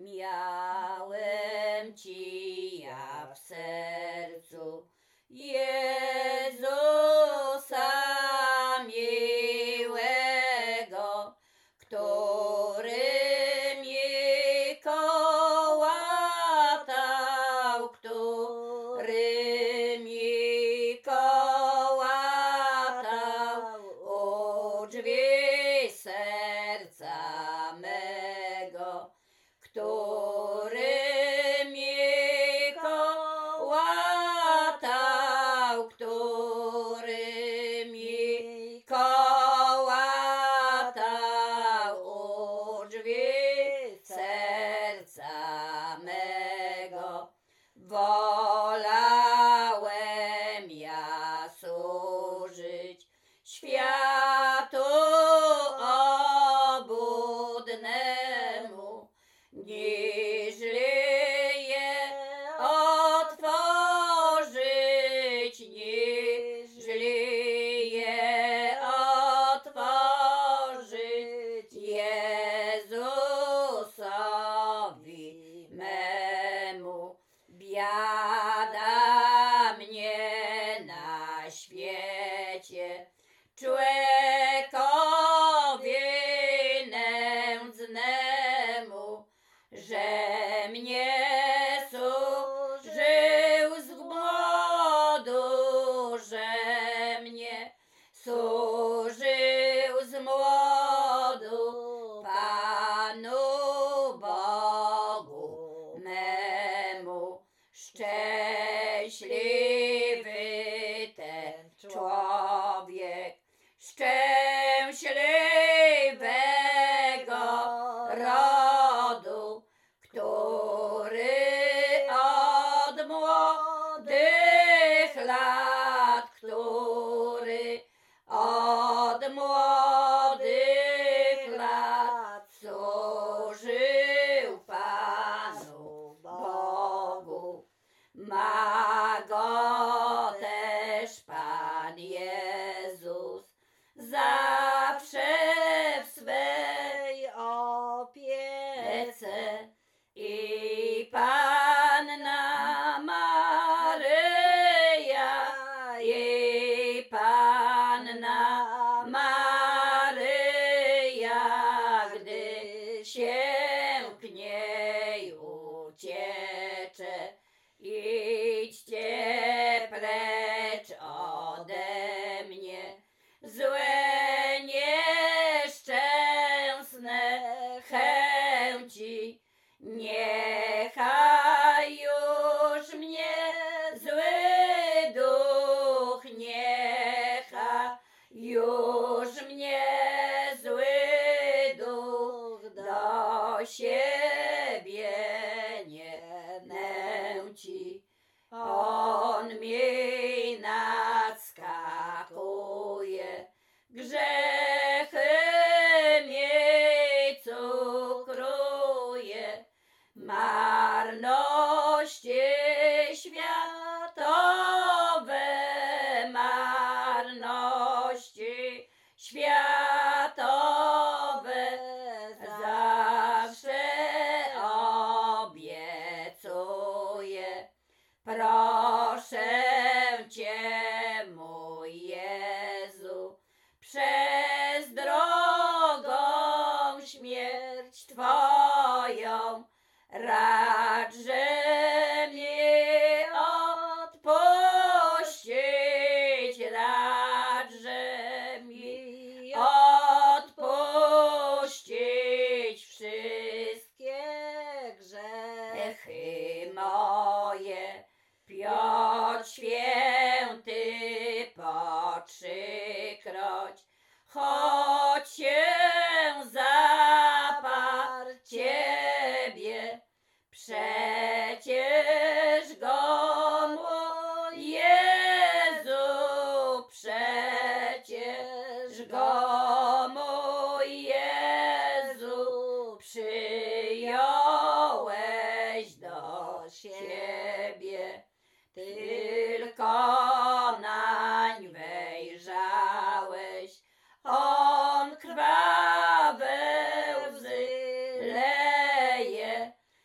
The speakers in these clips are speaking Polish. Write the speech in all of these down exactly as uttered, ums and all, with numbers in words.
miałem Ci ja w sercu, Jezusa miłego, który mi kołatał, który mi kołatał u drzwi serca mego, który mi kołatał, który mi kołatał u drzwi serca mego. Wolałem ja służyć światu obłudnemu, niźli je otworzyć, niźli je otworzyć Jezusowi memu. Biada mnie na świecie, człowiekowi nędznemu, że mnie służył z głodu, że mnie służył z młodu Panu Bogu memu. Szczęśliwy ten człowiek, szczęśliwego rodu, który od młodych lat, który od młodych lat służył Panu Bogu. Ma go też Pan Jezus zawsze w swej opiece i Panna Maryja, i Panna Maryja, gdy się k niej uciecze. Idźcie precz ode mnie, złe nieszczęsne chęci, niechaj już mnie zły duch, niechaj już mnie zły duch do siebie nie nęci. On mi nadskakuje, grzechy mi cukruje, marności światowe, marności światowe zawsze obiecuje. Proszę Cię, mój Jezu, przez drogą śmierć Twoją radże mi odpuścić, radże mi odpuścić wszystkie grzechy moje. Piotr Święty po trzykroć, choć się zaparł Ciebie, przecież go mój Jezu, przecież go mój Jezu przyjąłeś do siebie. Tylko nań wejrzałeś, on krwawe łzy leje,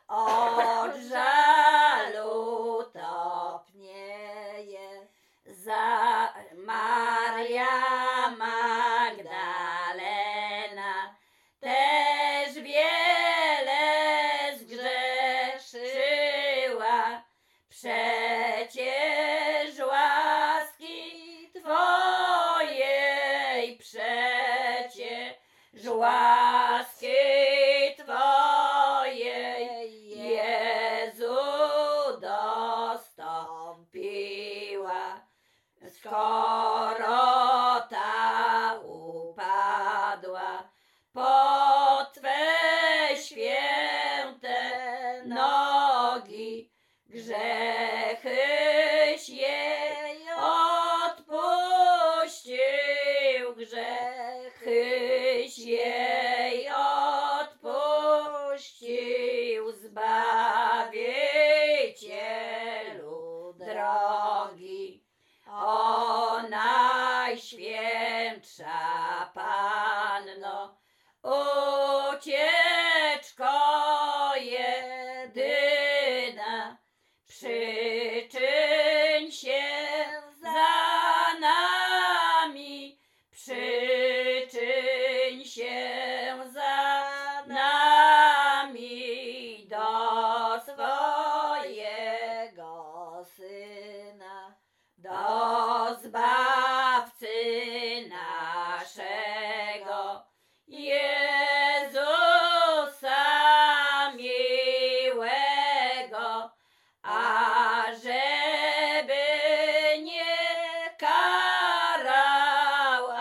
od żalu topnieje. Za Maria Magdalena też wiele zgrzeszyła, przecież łaski Twojej, przecież łaski Twojej Jezu dostąpiła. Skoro ta upadła pod Twe święte nogi, grzechyś jej odpuścił, grzechyś jej odpuścił, Zbawicielu drogi. O Najświętsza Panno, ucieczko jedyna, przyczyń się za nami, przyczyń się za nami do swojego Syna, do Zbawcy naszego, Jezusa miłego, ażeby nie karał,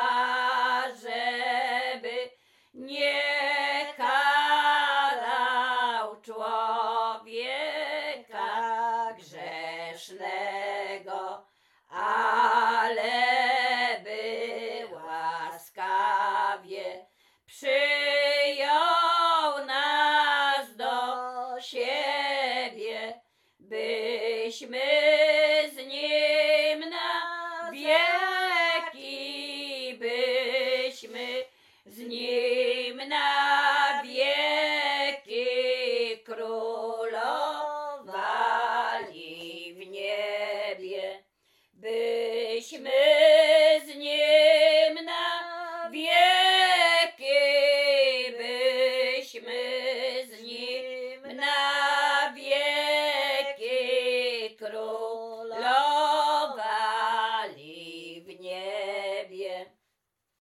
ażeby nie karał człowieka grzesznego, ale by łaskawie przyjął nas do siebie, byśmy z Nim na wieki, byśmy z Nim na wieki królowali w niebie, byśmy z Nim na wieki, byśmy z Nim na wieki królowali w niebie.